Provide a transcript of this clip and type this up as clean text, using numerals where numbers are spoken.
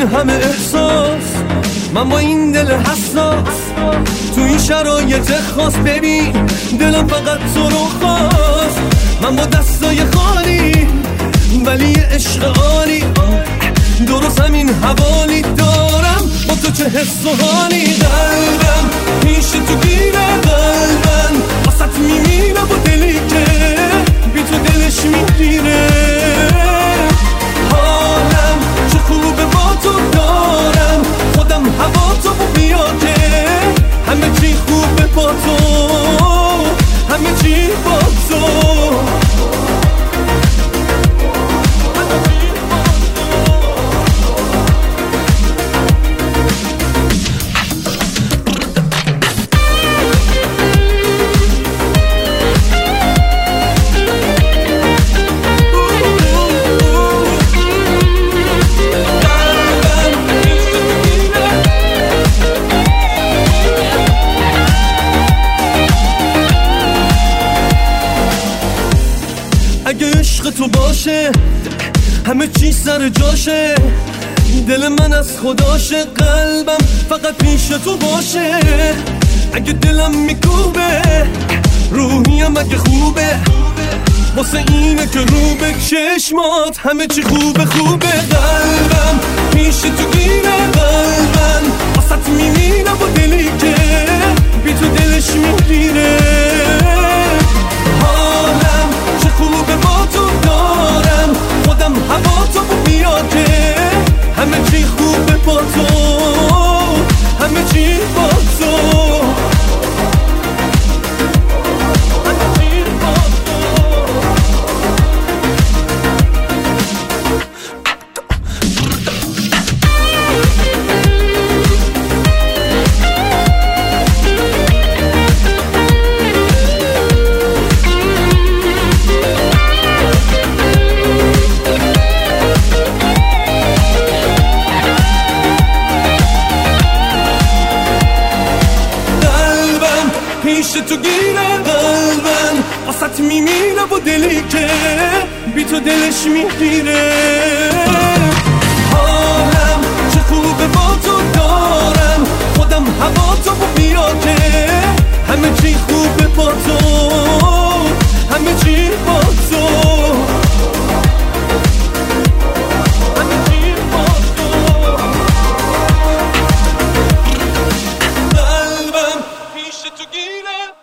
همه احساس، من با این دل حساس تو این شرایط خاص. ببین دلم فقط تو رو خواست، من با دستای خالی ولی یه عشق عالی، درست همین حوالی دارم با تو چه حس و حالی. قلبم پیش تو گیره، قلبم واسط میمیره با دلی که بی تو دلش میگیره. حالم چه خوبه با تو دارم، خودم هوا تو بیا که همه چی خوبه با تو، همه چی با تو. اگه عشق تو باشه همه چی سر جاشه، دل من از خداشه، قلبم فقط پیش تو باشه. اگه دلم میکوبه روحیم اگه خوبه، واسه اینه که رو به چشمات همه چی خوبه خوبه. قلبم پیش تو گیره، قلبم واسط میمیره با دلی که بی تو دلش میگیره. حالم چه خوبه با تو دارم، خودم هوا تو بیا که همه چی خوبه با تو، همه چی با تو. پیش تو گیره، قلبم واسط میمیره با دلی که بی تو دلش میگیره. حالم چه خوبه با تو دارم، خودم هوا تو بیا که همه چی خوبه با تو، همه چی با تو، همه چی با تو. قلبم پیش تو گیره.